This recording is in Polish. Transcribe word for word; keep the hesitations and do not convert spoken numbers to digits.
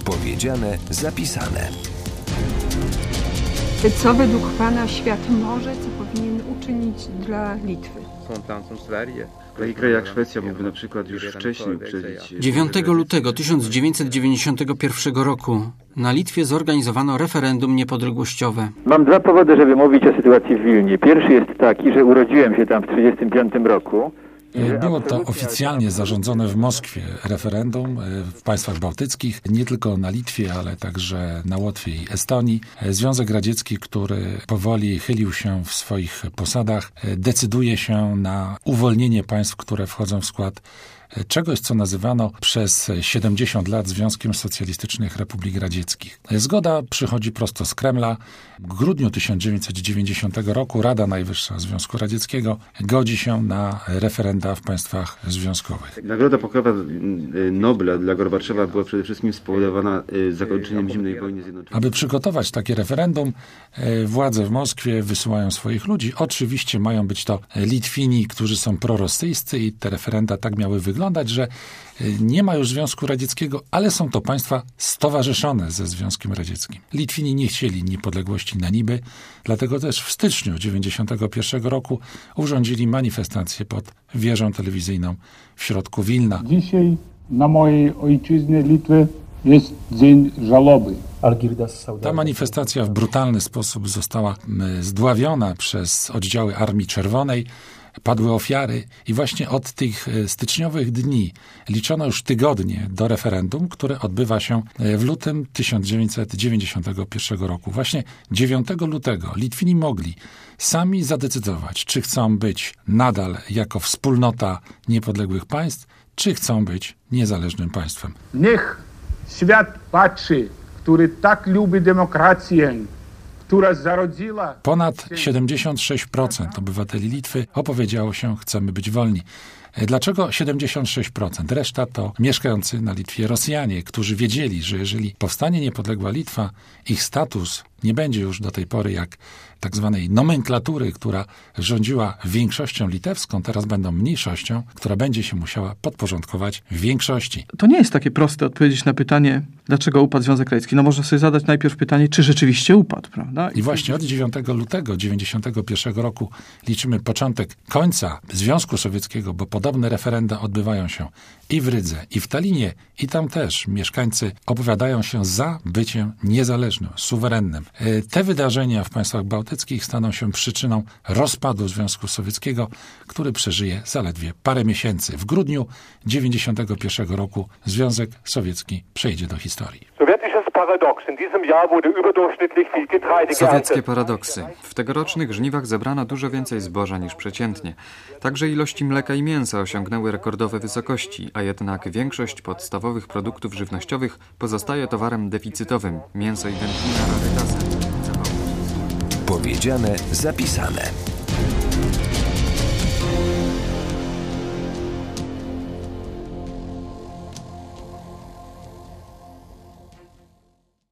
Powiedziane, zapisane. Co według Pana świat może, co powinien uczynić dla Litwy? Taki kraj jak Szwecja mógłby na przykład już wcześniej uprzedzić... dziewiątego lutego tysiąc dziewięćset dziewięćdziesiątego pierwszego roku na Litwie zorganizowano referendum niepodległościowe. Mam dwa powody, żeby mówić o sytuacji w Wilnie. Pierwszy jest taki, że urodziłem się tam w tysiąc dziewięćset trzydziestym piątym roku. Było to oficjalnie zarządzone w Moskwie referendum w państwach bałtyckich, nie tylko na Litwie, ale także na Łotwie i Estonii. Związek Radziecki, który powoli chylił się w swoich posadach, decyduje się na uwolnienie państw, które wchodzą w skład czegoś, co nazywano przez siedemdziesiąt lat Związkiem Socjalistycznych Republik Radzieckich. Zgoda przychodzi prosto z Kremla. W grudniu tysiąc dziewięćset dziewięćdziesiątego roku Rada Najwyższa Związku Radzieckiego godzi się na referenda w państwach związkowych. Nagroda Pokojowa Nobla dla Gorbaczowa była przede wszystkim spowodowana zakończeniem zimnej wojny zjednoczonej. Aby przygotować takie referendum, władze w Moskwie wysyłają swoich ludzi. Oczywiście mają być to Litwini, którzy są prorosyjscy i te referenda tak miały wyglądać, że nie ma już Związku Radzieckiego, ale są to państwa stowarzyszone ze Związkiem Radzieckim. Litwini nie chcieli niepodległości na niby, dlatego też w styczniu tysiąc dziewięćset dziewięćdziesiątego pierwszego roku urządzili manifestację pod wieżą telewizyjną w środku Wilna. Dzisiaj na mojej ojczyźnie Litwy jest dzień żałoby. Ta manifestacja w brutalny sposób została zdławiona przez oddziały Armii Czerwonej. Padły ofiary i właśnie od tych styczniowych dni liczono już tygodnie do referendum, które odbywa się w lutym tysiąc dziewięćset dziewięćdziesiątego pierwszego roku. Właśnie dziewiątego lutego Litwini mogli sami zadecydować, czy chcą być nadal jako wspólnota niepodległych państw, czy chcą być niezależnym państwem. Niech świat patrzy, który tak lubi demokrację, która zarodziła... Ponad siedemdziesiąt sześć procent obywateli Litwy opowiedziało się, chcemy być wolni. Dlaczego siedemdziesiąt sześć procent? Reszta to mieszkający na Litwie Rosjanie, którzy wiedzieli, że jeżeli powstanie niepodległa Litwa, ich status nie będzie już do tej pory jak tak zwanej nomenklatury, która rządziła większością litewską, teraz będą mniejszością, która będzie się musiała podporządkować większości. To nie jest takie proste odpowiedzieć na pytanie, dlaczego upadł Związek Radziecki. No można sobie zadać najpierw pytanie, czy rzeczywiście upadł, prawda? I właśnie od dziewiątego lutego tysiąc dziewięćset dziewięćdziesiątego pierwszego roku liczymy początek końca Związku Sowieckiego, bo podobne referenda odbywają się i w Rydze, i w Tallinie, i tam też mieszkańcy opowiadają się za byciem niezależnym, suwerennym. Te wydarzenia w państwach bałtyckich staną się przyczyną rozpadu Związku Sowieckiego, który przeżyje zaledwie parę miesięcy. W grudniu tysiąc dziewięćset dziewięćdziesiątego pierwszego roku Związek Sowiecki przejdzie do historii. Sowieckie paradoksy. W tegorocznych żniwach zebrano dużo więcej zboża niż przeciętnie. Także ilości mleka i mięsa osiągnęły rekordowe wysokości, a jednak większość podstawowych produktów żywnościowych pozostaje towarem deficytowym. Mięso i wędlina rarytasem. Powiedziane, zapisane.